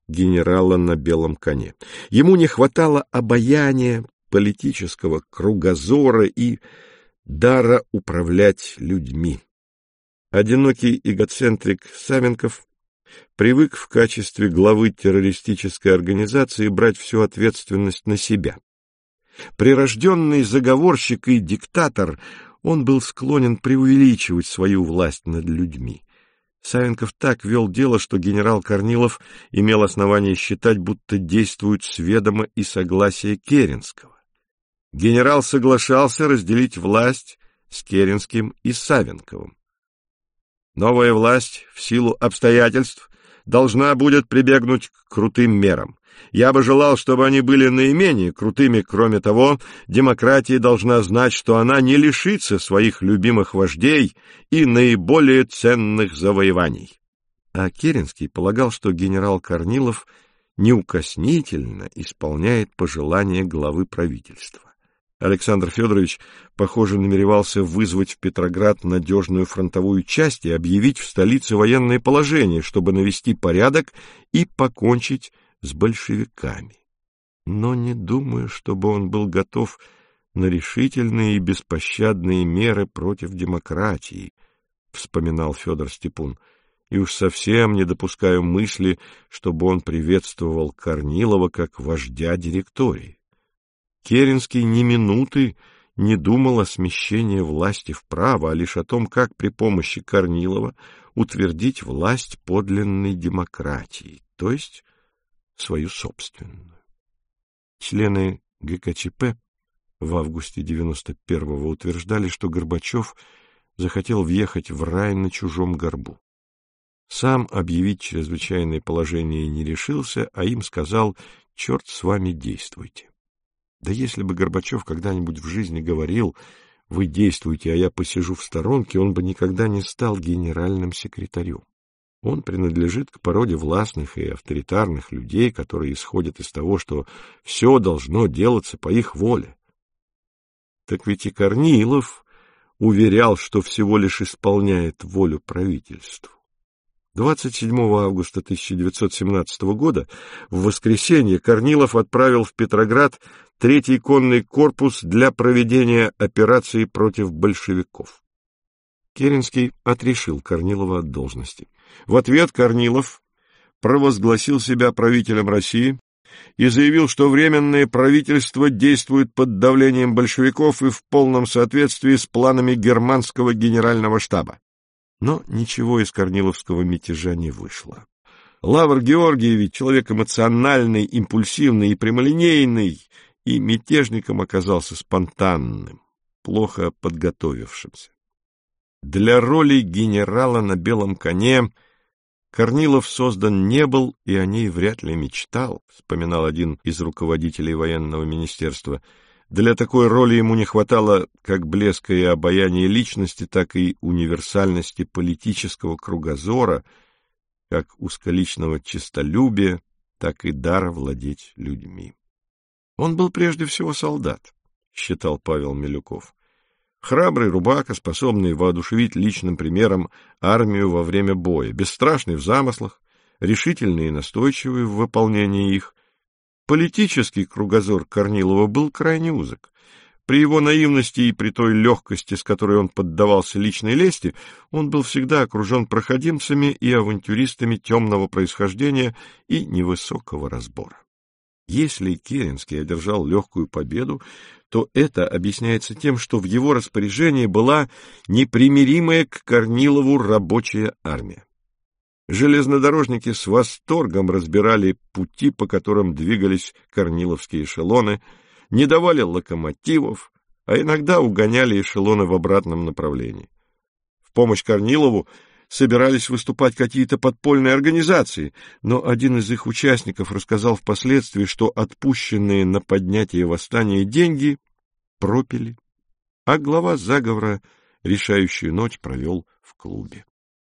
генерала на белом коне. Ему не хватало обаяния, политического кругозора и дара управлять людьми. Одинокий эгоцентрик Савенков привык в качестве главы террористической организации брать всю ответственность на себя. Прирожденный заговорщик и диктатор, он был склонен преувеличивать свою власть над людьми. Савенков так вел дело, что генерал Корнилов имел основание считать, будто действует с ведома и согласия Керенского. Генерал соглашался разделить власть с Керенским и Савенковым. Новая власть в силу обстоятельств должна будет прибегнуть к крутым мерам. Я бы желал, чтобы они были наименее крутыми. Кроме того, демократия должна знать, что она не лишится своих любимых вождей и наиболее ценных завоеваний. А Керенский полагал, что генерал Корнилов неукоснительно исполняет пожелания главы правительства. Александр Федорович, похоже, намеревался вызвать в Петроград надежную фронтовую часть и объявить в столице военное положение, чтобы навести порядок и покончить с большевиками. Но не думаю, чтобы он был готов на решительные и беспощадные меры против демократии, — вспоминал Федор Степун, — и уж совсем не допускаю мысли, чтобы он приветствовал Корнилова как вождя директории. Керенский ни минуты не думал о смещении власти вправо, а лишь о том, как при помощи Корнилова утвердить власть подлинной демократии, то есть свою собственную. Члены ГКЧП в августе девяносто первого утверждали, что Горбачев захотел въехать в рай на чужом горбу. Сам объявить чрезвычайное положение не решился, а им сказал: «Черт с вами, действуйте». Да если бы Горбачев когда-нибудь в жизни говорил: «Вы действуйте, а я посижу в сторонке», он бы никогда не стал генеральным секретарем. Он принадлежит к породе властных и авторитарных людей, которые исходят из того, что все должно делаться по их воле. Так ведь и Корнилов уверял, что всего лишь исполняет волю правительству. двадцать седьмого августа тысяча девятьсот семнадцатого года, в воскресенье, Корнилов отправил в Петроград Третий конный корпус для проведения операции против большевиков. Керенский отрешил Корнилова от должности. В ответ Корнилов провозгласил себя правителем России и заявил, что Временное правительство действует под давлением большевиков и в полном соответствии с планами германского генерального штаба. Но ничего из корниловского мятежа не вышло. Лавр Георгиевич, человек эмоциональный, импульсивный и прямолинейный, и мятежником оказался спонтанным, плохо подготовившимся. Для роли генерала на белом коне Корнилов создан не был и о ней вряд ли мечтал, вспоминал один из руководителей военного министерства. Для такой роли ему не хватало как блеска и обаяния личности, так и универсальности политического кругозора, как узколичного честолюбия, так и дара владеть людьми. Он был прежде всего солдат, считал Павел Милюков. Храбрый рубака, способный воодушевить личным примером армию во время боя, бесстрашный в замыслах, решительный и настойчивый в выполнении их. Политический кругозор Корнилова был крайне узок. При его наивности и при той легкости, с которой он поддавался личной лести, он был всегда окружен проходимцами и авантюристами темного происхождения и невысокого разбора. Если Керенский одержал легкую победу, то это объясняется тем, что в его распоряжении была непримиримая к Корнилову рабочая армия. Железнодорожники с восторгом разбирали пути, по которым двигались корниловские эшелоны, не давали локомотивов, а иногда угоняли эшелоны в обратном направлении. В помощь Корнилову собирались выступать какие-то подпольные организации, но один из их участников рассказал впоследствии, что отпущенные на поднятие восстания деньги пропили, а глава заговора решающую ночь провел в клубе.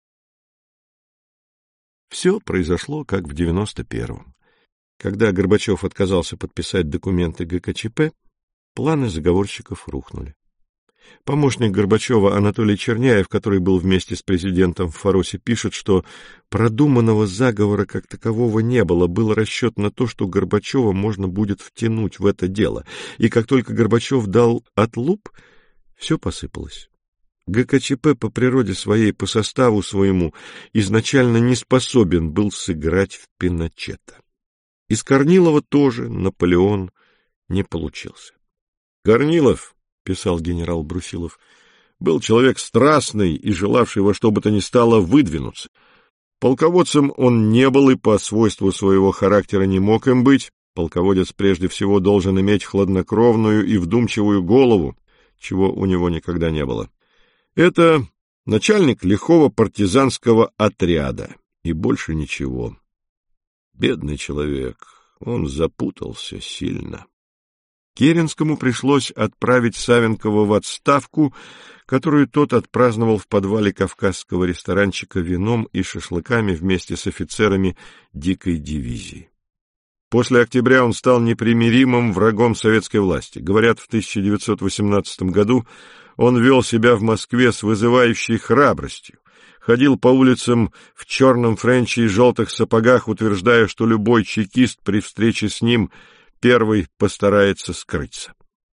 Все произошло, как в девяносто первом. Когда Горбачев отказался подписать документы ГКЧП, планы заговорщиков рухнули. Помощник Горбачева Анатолий Черняев, который был вместе с президентом в Фаросе, пишет, что продуманного заговора как такового не было, был расчет на то, что Горбачева можно будет втянуть в это дело, и как только Горбачев дал отлуп, все посыпалось. ГКЧП по природе своей, по составу своему, изначально не способен был сыграть в Пиночета. Из Корнилова тоже Наполеон не получился. Корнилов, — писал генерал Брусилов, — был человек страстный и желавший во что бы то ни стало выдвинуться. Полководцем он не был и по свойству своего характера не мог им быть. Полководец прежде всего должен иметь хладнокровную и вдумчивую голову, чего у него никогда не было. Это начальник лихого партизанского отряда, и больше ничего. Бедный человек, он запутался сильно. Керенскому пришлось отправить Савенкова в отставку, которую тот отпраздновал в подвале кавказского ресторанчика вином и шашлыками вместе с офицерами дикой дивизии. После октября он стал непримиримым врагом советской власти. Говорят, в тысяча девятьсот восемнадцатом году он вел себя в Москве с вызывающей храбростью, ходил по улицам в черном френче и желтых сапогах, утверждая, что любой чекист при встрече с ним первый постарается скрыться.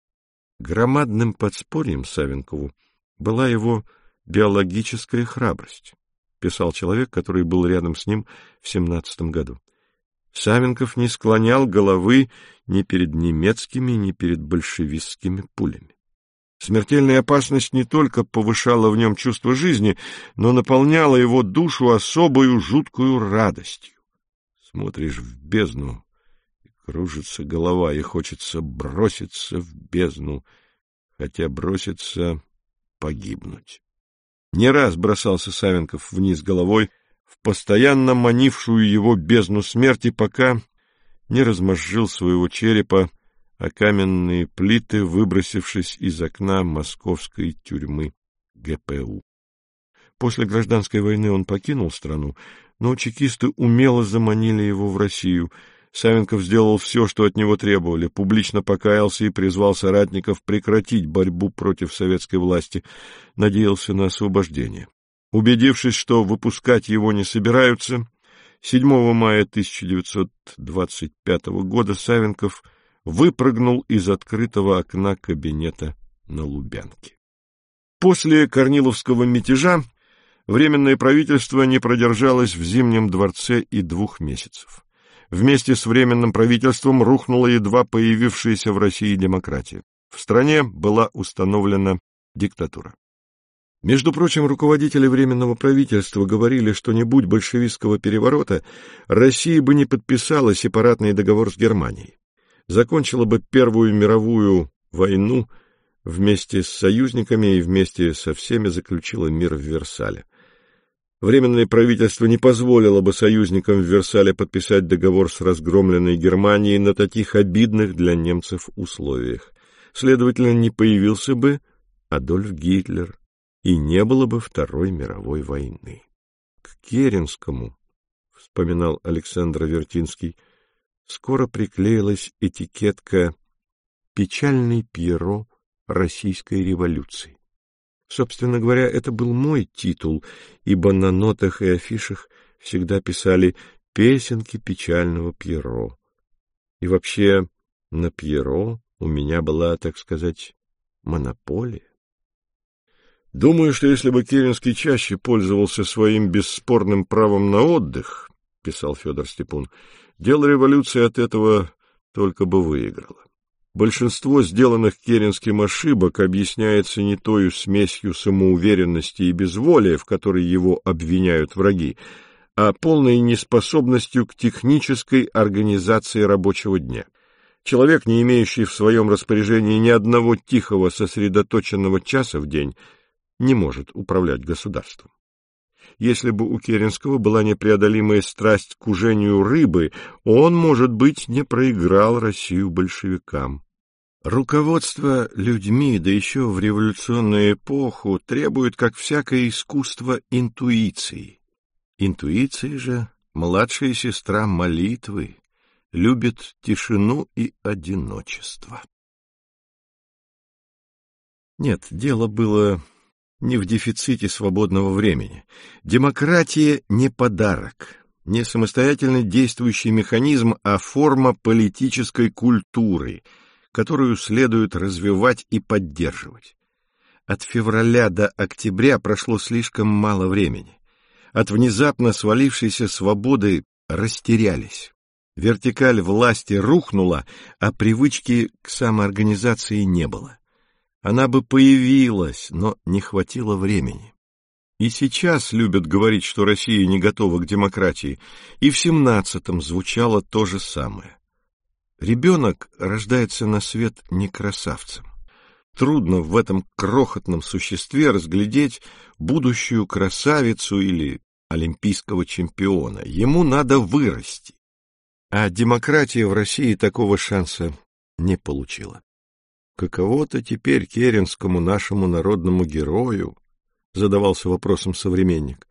Громадным подспорьем Савенкову была его биологическая храбрость, писал человек, который был рядом с ним в семнадцатом году. Савенков не склонял головы ни перед немецкими, ни перед большевистскими пулями. Смертельная опасность не только повышала в нем чувство жизни, но наполняла его душу особою жуткую радостью. Смотришь в бездну, кружится голова, и хочется броситься в бездну, хотя броситься — погибнуть. Не раз бросался Савенков вниз головой в постоянно манившую его бездну смерти, пока не размозжил своего черепа о каменные плиты, выбросившись из окна московской тюрьмы ГПУ. После гражданской войны он покинул страну, но чекисты умело заманили его в Россию. Савенков сделал все, что от него требовали, публично покаялся и призвал соратников прекратить борьбу против советской власти, надеялся на освобождение. Убедившись, что выпускать его не собираются, седьмого мая тысяча девятьсот двадцать пятого года Савенков выпрыгнул из открытого окна кабинета на Лубянке. После Корниловского мятежа Временное правительство не продержалось в Зимнем дворце и двух месяцев. Вместе с Временным правительством рухнула едва появившаяся в России демократия. В стране была установлена диктатура. Между прочим, руководители Временного правительства говорили, что не будь большевистского переворота, Россия бы не подписала сепаратный договор с Германией, закончила бы Первую мировую войну вместе с союзниками и вместе со всеми заключила мир в Версале. Временное правительство не позволило бы союзникам в Версале подписать договор с разгромленной Германией на таких обидных для немцев условиях. Следовательно, не появился бы Адольф Гитлер, и не было бы Второй мировой войны. К Керенскому, вспоминал Александр Вертинский, скоро приклеилась этикетка «Печальный Пьеро Российской революции». Собственно говоря, это был мой титул, ибо на нотах и афишах всегда писали «Песенки печального Пьеро». И вообще на Пьеро у меня была, так сказать, монополия. Думаю, что если бы Керенский чаще пользовался своим бесспорным правом на отдых, писал Федор Степун, дело революции от этого только бы выиграло. Большинство сделанных Керенским ошибок объясняется не тою смесью самоуверенности и безволия, в которой его обвиняют враги, а полной неспособностью к технической организации рабочего дня. Человек, не имеющий в своем распоряжении ни одного тихого сосредоточенного часа в день, не может управлять государством. Если бы у Керенского была непреодолимая страсть к ужению рыбы, он, может быть, не проиграл Россию большевикам. Руководство людьми, да еще в революционную эпоху, требует, как всякое искусство, интуиции. Интуиция же, младшая сестра молитвы, любит тишину и одиночество. Нет, дело было не в дефиците свободного времени. Демократия не подарок, не самостоятельно действующий механизм, а форма политической культуры, которую следует развивать и поддерживать. От февраля до октября прошло слишком мало времени. От внезапно свалившейся свободы растерялись. Вертикаль власти рухнула, а привычки к самоорганизации не было. Она бы появилась, но не хватило времени. И сейчас любят говорить, что Россия не готова к демократии, и в семнадцатом звучало то же самое. Ребенок рождается на свет не красавцем. Трудно в этом крохотном существе разглядеть будущую красавицу или олимпийского чемпиона. Ему надо вырасти. А демократия в России такого шанса не получила. Каково-то теперь Керенскому, нашему народному герою, задавался вопросом современник.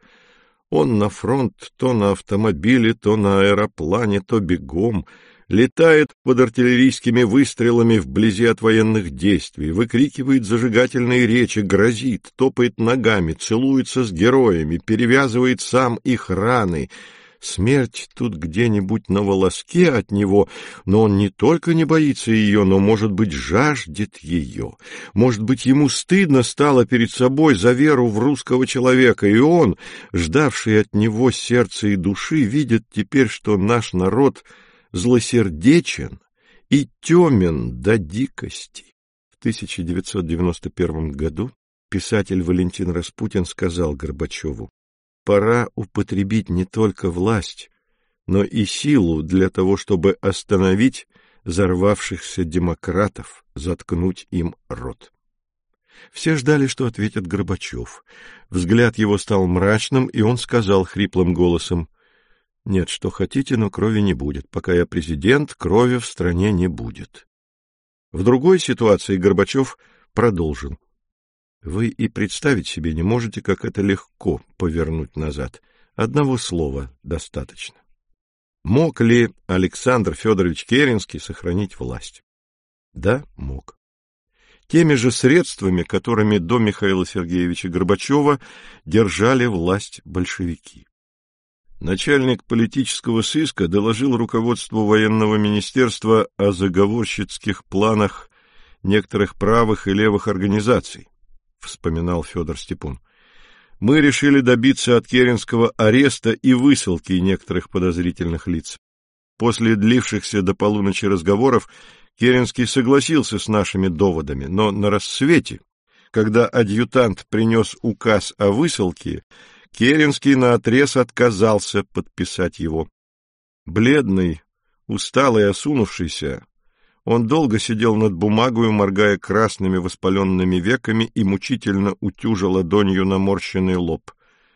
Он на фронт то на автомобиле, то на аэроплане, то бегом, летает под артиллерийскими выстрелами вблизи от военных действий, выкрикивает зажигательные речи, грозит, топает ногами, целуется с героями, перевязывает сам их раны. Смерть тут где-нибудь на волоске от него, но он не только не боится ее, но, может быть, жаждет ее. Может быть, ему стыдно стало перед собой за веру в русского человека, и он, ждавший от него сердца и души, видит теперь, что наш народ злосердечен и темен до дикости. В тысяча девятьсот девяносто первом году писатель Валентин Распутин сказал Горбачеву: «Пора употребить не только власть, но и силу для того, чтобы остановить взорвавшихся демократов, заткнуть им рот». Все ждали, что ответит Горбачев. Взгляд его стал мрачным, и он сказал хриплым голосом: «Нет, что хотите, но крови не будет. Пока я президент, крови в стране не будет». В другой ситуации Горбачев продолжил: «Вы и представить себе не можете, как это легко повернуть назад. Одного слова достаточно». Мог ли Александр Федорович Керенский сохранить власть? Да, мог. Теми же средствами, которыми до Михаила Сергеевича Горбачева держали власть большевики. Начальник политического сыска доложил руководству военного министерства о заговорщицких планах некоторых правых и левых организаций, вспоминал Федор Степун. Мы решили добиться от Керенского ареста и высылки некоторых подозрительных лиц. После длившихся до полуночи разговоров Керенский согласился с нашими доводами, но на рассвете, когда адъютант принес указ о высылке, Керенский наотрез отказался подписать его. Бледный, усталый, осунувшийся, он долго сидел над бумагою, моргая красными воспаленными веками и мучительно утюжа ладонью наморщенный лоб.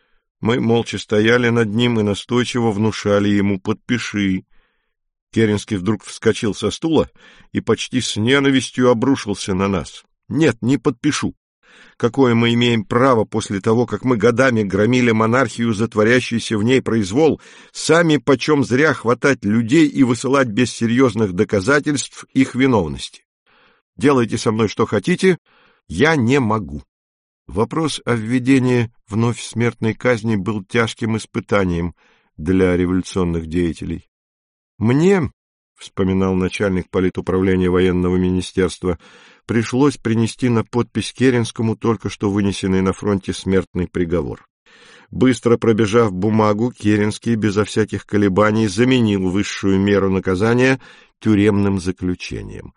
Мы молча стояли над ним и настойчиво внушали ему: «Подпиши». Керенский вдруг вскочил со стула и почти с ненавистью обрушился на нас. «Нет, не подпишу. Какое мы имеем право после того, как мы годами громили монархию за творящийся в ней произвол, сами почем зря хватать людей и высылать без серьезных доказательств их виновности? Делайте со мной что хотите, я не могу». Вопрос о введении вновь смертной казни был тяжким испытанием для революционных деятелей. «Мне, — вспоминал начальник политуправления военного министерства, — пришлось принести на подпись Керенскому только что вынесенный на фронте смертный приговор. Быстро пробежав бумагу, Керенский безо всяких колебаний заменил высшую меру наказания тюремным заключением.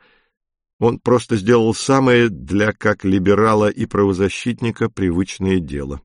Он просто сделал самое для как либерала и правозащитника привычное дело.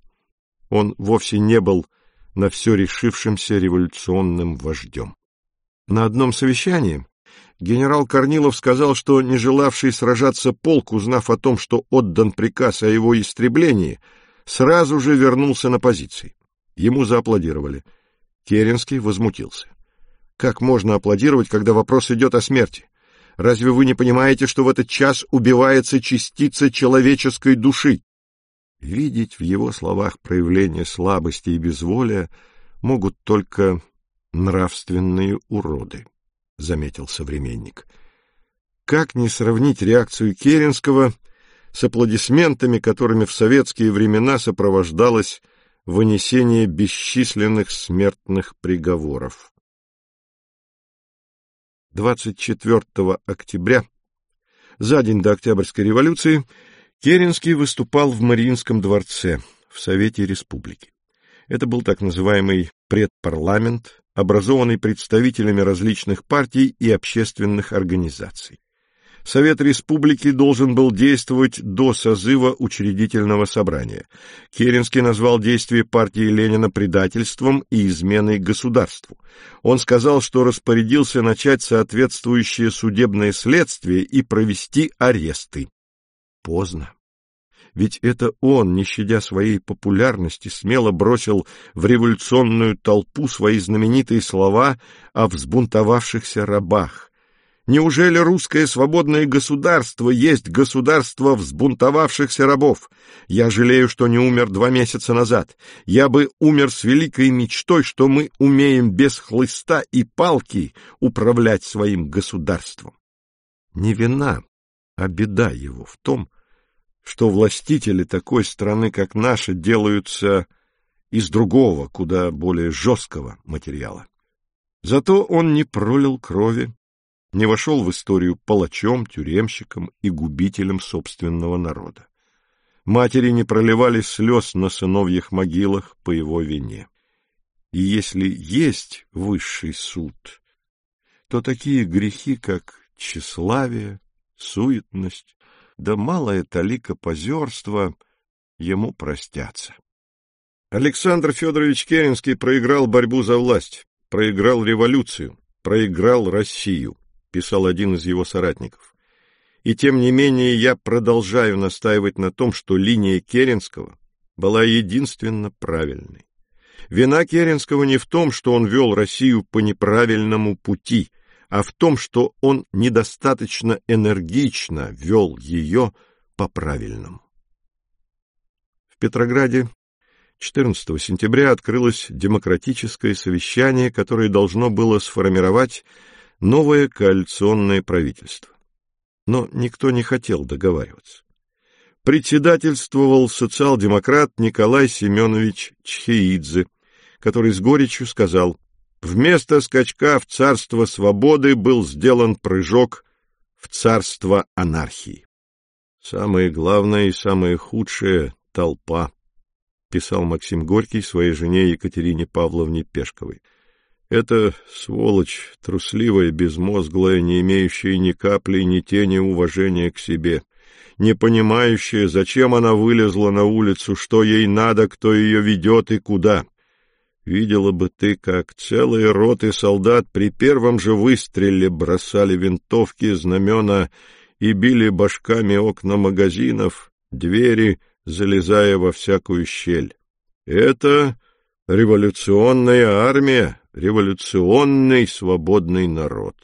Он вовсе не был на все решившимся революционным вождем. На одном совещании генерал Корнилов сказал, что не желавший сражаться полк, узнав о том, что отдан приказ о его истреблении, сразу же вернулся на позиции. Ему зааплодировали. Керенский возмутился. «Как можно аплодировать, когда вопрос идет о смерти? Разве вы не понимаете, что в этот час убивается частица человеческой души?» Видеть в его словах проявление слабости и безволия могут только нравственные уроды, заметил современник. Как не сравнить реакцию Керенского с аплодисментами, которыми в советские времена сопровождалось вынесение бесчисленных смертных приговоров. двадцать четвёртого октября, за день до Октябрьской революции, Керенский выступал в Мариинском дворце в Совете Республики. Это был так называемый предпарламент, образованный представителями различных партий и общественных организаций. Совет Республики должен был действовать до созыва учредительного собрания. Керенский назвал действия партии Ленина предательством и изменой государству. Он сказал, что распорядился начать соответствующее судебное следствие и провести аресты. Поздно. Ведь это он, не щадя своей популярности, смело бросил в революционную толпу свои знаменитые слова о взбунтовавшихся рабах. Неужели русское свободное государство есть государство взбунтовавшихся рабов? Я жалею, что не умер два месяца назад. Я бы умер с великой мечтой, что мы умеем без хлыста и палки управлять своим государством. Не вина, а беда его в том, что властители такой страны, как наша, делаются из другого, куда более жесткого материала. Зато он не пролил крови, не вошел в историю палачом, тюремщиком и губителем собственного народа. Матери не проливали слез на сыновьих могилах по его вине. И если есть высший суд, то такие грехи, как тщеславие, суетность, да малая талика позерства ему простятся. Александр Федорович Керенский проиграл борьбу за власть, проиграл революцию, проиграл Россию, писал один из его соратников. И тем не менее я продолжаю настаивать на том, что линия Керенского была единственно правильной. Вина Керенского не в том, что он вел Россию по неправильному пути, а в том, что он недостаточно энергично вел ее по правильному. В Петрограде четырнадцатого сентября открылось демократическое совещание, которое должно было сформировать новое коалиционное правительство. Но никто не хотел договариваться. Председательствовал социал-демократ Николай Семенович Чхеидзе, который с горечью сказал: «Вместо скачка в царство свободы был сделан прыжок в царство анархии». «Самое главное и самое худшее — толпа», — писал Максим Горький своей жене Екатерине Павловне Пешковой. «Это сволочь, трусливая, безмозглая, не имеющая ни капли, ни тени уважения к себе, не понимающая, зачем она вылезла на улицу, что ей надо, кто ее ведет и куда. Видела бы ты, как целые роты солдат при первом же выстреле бросали винтовки, знамена и били башками окна магазинов, двери, залезая во всякую щель. Это революционная армия, революционный свободный народ».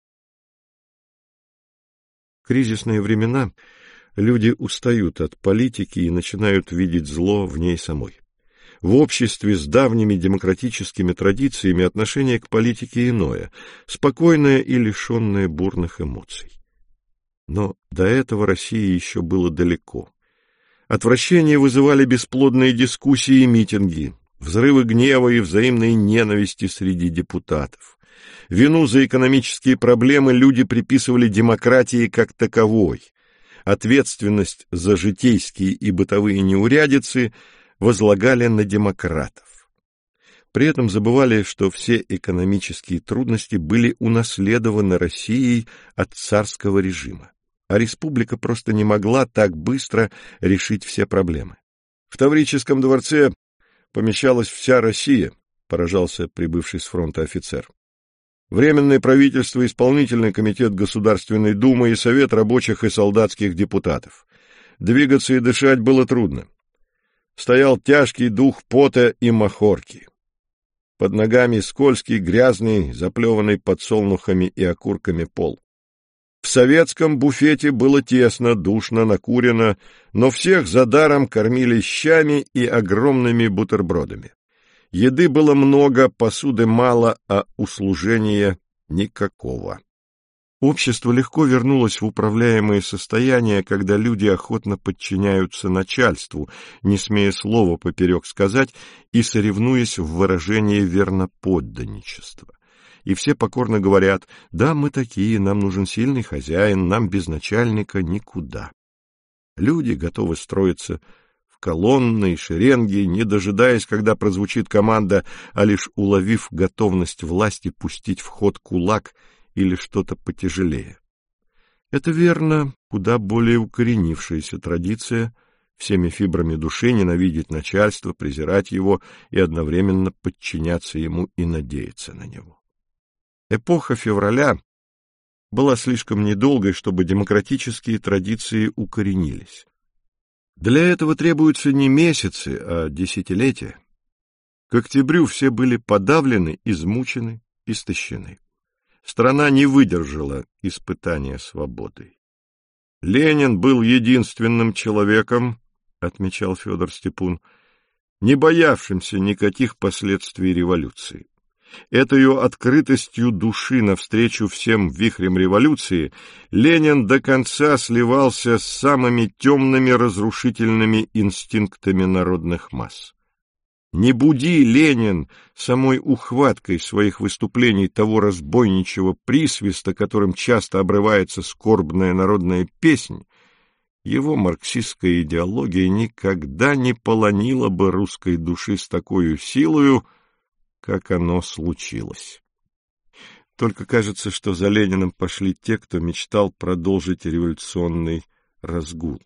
В кризисные времена люди устают от политики и начинают видеть зло в ней самой. В обществе с давними демократическими традициями отношение к политике иное, спокойное и лишенное бурных эмоций. Но до этого России еще было далеко. Отвращение вызывали бесплодные дискуссии и митинги, взрывы гнева и взаимной ненависти среди депутатов. Вину за экономические проблемы люди приписывали демократии как таковой. Ответственность за житейские и бытовые неурядицы возлагали на демократов. При этом забывали, что все экономические трудности были унаследованы Россией от царского режима, а республика просто не могла так быстро решить все проблемы. В Таврическом дворце помещалась вся Россия, поражался прибывший с фронта офицер. Временное правительство, исполнительный комитет Государственной Думы и Совет рабочих и солдатских депутатов. Двигаться и дышать было трудно. Стоял тяжкий дух пота и махорки. Под ногами скользкий, грязный, заплеванный подсолнухами и окурками пол. В советском буфете было тесно, душно, накурено, но всех за даром кормили щами и огромными бутербродами. Еды было много, посуды мало, а услужения никакого. Общество легко вернулось в управляемое состояние, когда люди охотно подчиняются начальству, не смея слова поперек сказать и соревнуясь в выражении верноподданничества. И все покорно говорят: «Да, мы такие, нам нужен сильный хозяин, нам без начальника никуда». Люди готовы строиться в колонны и шеренги, не дожидаясь, когда прозвучит команда, а лишь уловив готовность власти пустить в ход кулак или что-то потяжелее. Это верно, куда более укоренившаяся традиция всеми фибрами души ненавидеть начальство, презирать его и одновременно подчиняться ему и надеяться на него. Эпоха февраля была слишком недолгой, чтобы демократические традиции укоренились. Для этого требуются не месяцы, а десятилетия. К октябрю все были подавлены, измучены, истощены. Страна не выдержала испытания свободой. Ленин был единственным человеком, отмечал Федор Степун, не боявшимся никаких последствий революции. Этой открытостью души навстречу всем вихрям революции Ленин до конца сливался с самыми темными разрушительными инстинктами народных масс. Не буди, Ленин, самой ухваткой своих выступлений того разбойничьего присвиста, которым часто обрывается скорбная народная песнь, его марксистская идеология никогда не полонила бы русской души с такой силою, как оно случилось. Только кажется, что за Лениным пошли те, кто мечтал продолжить революционный разгул.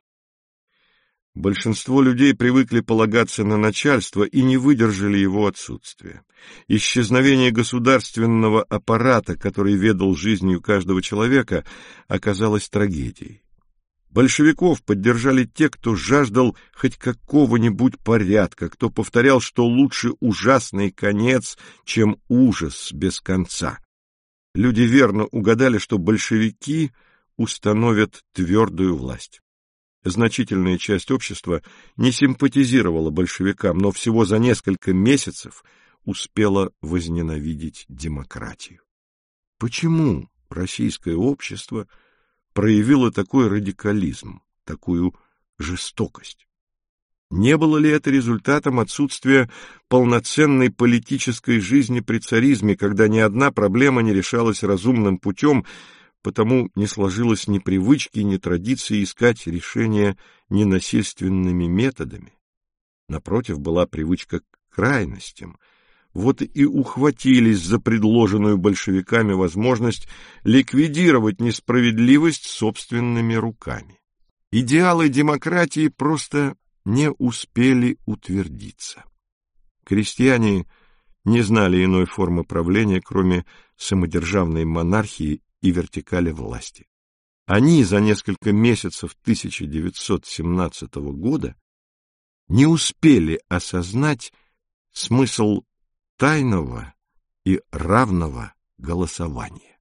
Большинство людей привыкли полагаться на начальство и не выдержали его отсутствия. Исчезновение государственного аппарата, который ведал жизнью каждого человека, оказалось трагедией. Большевиков поддержали те, кто жаждал хоть какого-нибудь порядка, кто повторял, что лучше ужасный конец, чем ужас без конца. Люди верно угадали, что большевики установят твердую власть. Значительная часть общества не симпатизировала большевикам, но всего за несколько месяцев успела возненавидеть демократию. Почему российское общество проявило такой радикализм, такую жестокость? Не было ли это результатом отсутствия полноценной политической жизни при царизме, когда ни одна проблема не решалась разумным путем, потому не сложилось ни привычки, ни традиции искать решения ненасильственными методами? Напротив, была привычка к крайностям. Вот и ухватились за предложенную большевиками возможность ликвидировать несправедливость собственными руками. Идеалы демократии просто не успели утвердиться. Крестьяне не знали иной формы правления, кроме самодержавной монархии и вертикали власти. Они за несколько месяцев тысяча девятьсот семнадцатого года не успели осознать смысл тайного и равного голосования.